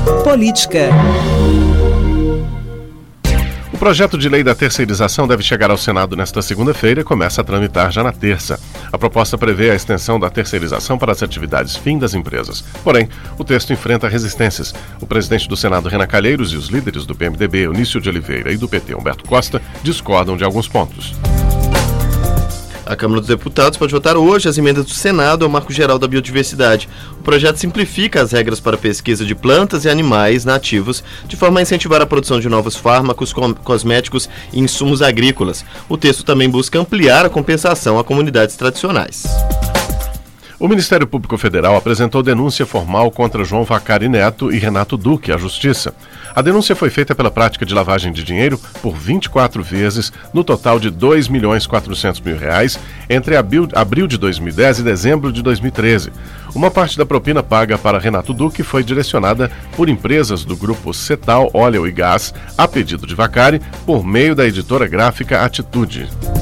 Política. O projeto de lei da terceirização deve chegar ao Senado nesta segunda-feira e começa a tramitar já na terça. A proposta prevê a extensão da terceirização para as atividades fim das empresas. Porém, o texto enfrenta resistências. O presidente do Senado, Renan Calheiros, e os líderes do PMDB, Eunício de Oliveira, e do PT, Humberto Costa, discordam de alguns pontos. A Câmara dos Deputados pode votar hoje as emendas do Senado ao Marco Geral da Biodiversidade. O projeto simplifica as regras para a pesquisa de plantas e animais nativos, de forma a incentivar a produção de novos fármacos, cosméticos e insumos agrícolas. O texto também busca ampliar a compensação a comunidades tradicionais. O Ministério Público Federal apresentou denúncia formal contra João Vacari Neto e Renato Duque à Justiça. A denúncia foi feita pela prática de lavagem de dinheiro por 24 vezes, no total de R$ 2.400.000, entre abril de 2010 e dezembro de 2013. Uma parte da propina paga para Renato Duque foi direcionada por empresas do grupo Cetal Óleo e Gás, a pedido de Vacari, por meio da editora gráfica Atitude.